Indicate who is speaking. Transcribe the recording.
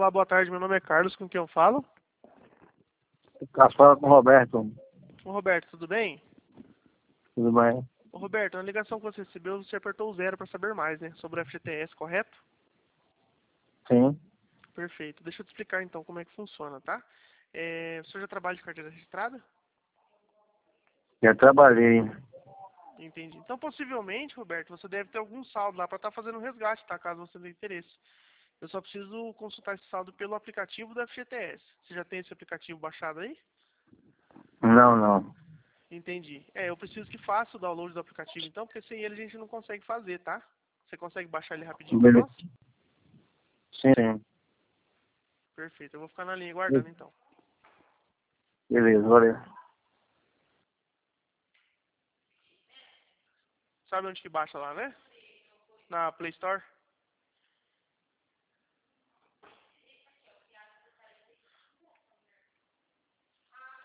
Speaker 1: Olá, boa tarde. Meu nome é Carlos, com quem eu falo?
Speaker 2: Caso fala com o Roberto.
Speaker 1: Ô, Roberto, tudo bem?
Speaker 2: Tudo bem?
Speaker 1: Ô, Roberto, na ligação que você recebeu, você apertou o 0 para saber mais, né? Sobre o FGTS, correto?
Speaker 2: Sim.
Speaker 1: Perfeito. Deixa eu te explicar então como é que funciona, tá? O senhor já trabalha de carteira registrada?
Speaker 2: Já trabalhei.
Speaker 1: Entendi. Então, possivelmente, Roberto, você deve ter algum saldo lá para estar fazendo um resgate, tá? Caso você tenha interesse. Eu só preciso consultar esse saldo pelo aplicativo da FGTS. Você já tem esse aplicativo baixado aí?
Speaker 2: Não, não.
Speaker 1: Entendi. Eu preciso que faça o download do aplicativo então, porque sem ele a gente não consegue fazer, tá? Você consegue baixar ele rapidinho para
Speaker 2: Beleza.
Speaker 1: nós?
Speaker 2: Sim, sim.
Speaker 1: Perfeito. Eu vou ficar na linha aguardando então.
Speaker 2: Beleza, valeu.
Speaker 1: Sabe onde que baixa lá, né? Na Play Store?